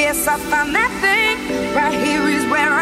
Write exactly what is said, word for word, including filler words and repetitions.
Yes, I found that thing. Right here is where